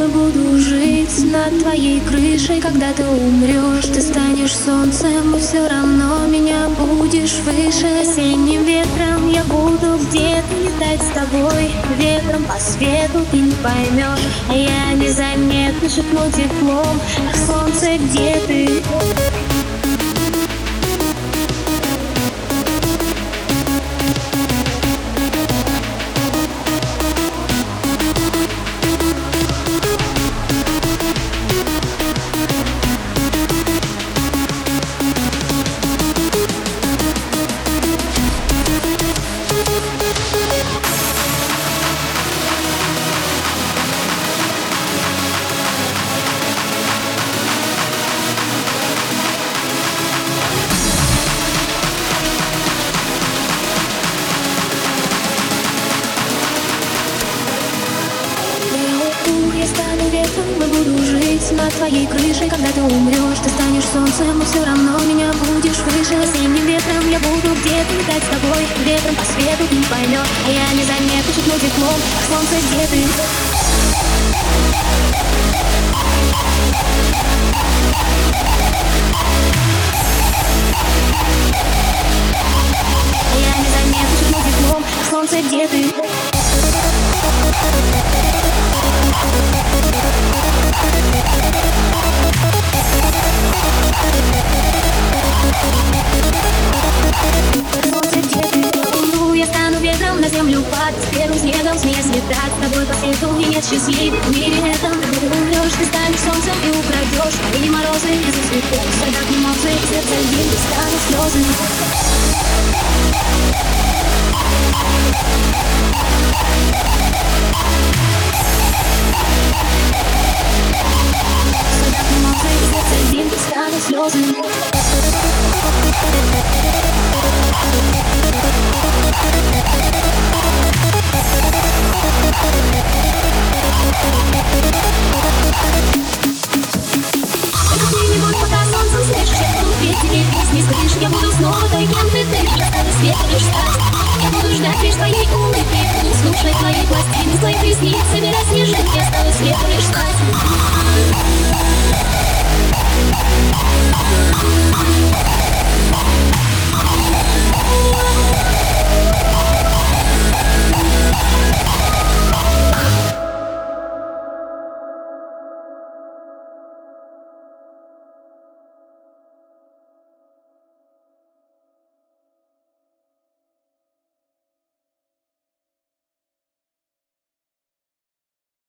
ветром и буду жить над твоей крышей. Когда ты умрешь, ты станешь солнцем, и все равно меня будешь выше. Осенним ветром я буду где-то летать с тобой. Ветром по свету ты не поймешь, а я незаметно шепну теплом: ах, солнце, где ты? Я стану ветром и буду жить над твоей крышей. Когда ты умрешь, ты станешь солнцем, и все равно меня будешь выше. Осенним ветром я буду где-то летать с тобой. Ветром по свету ты не поймешь, а я незаметно шепну теплом: ах, солнце, где ты? А я незаметно шепну теплом: ах, солнце, где ты? Я стану ветром, на землю падать, с первым снегом смеясь летать с тобой по свету, и нет счастливых в мире этом. Когда ты умрешь, ты станешь солнцем и украдешь мои морозы из цветов. Солдат эмоций, сердце льдин, станут слезы. Солдат эмоций, сердце льдин, станут слезы. Я буду снова той, кем ты оставь свет лишь стать. Я буду ждать лишь твоей улыбки, слушать твои пластины, твоих ресниц, собирать снежинки, оставь свет лишь стать.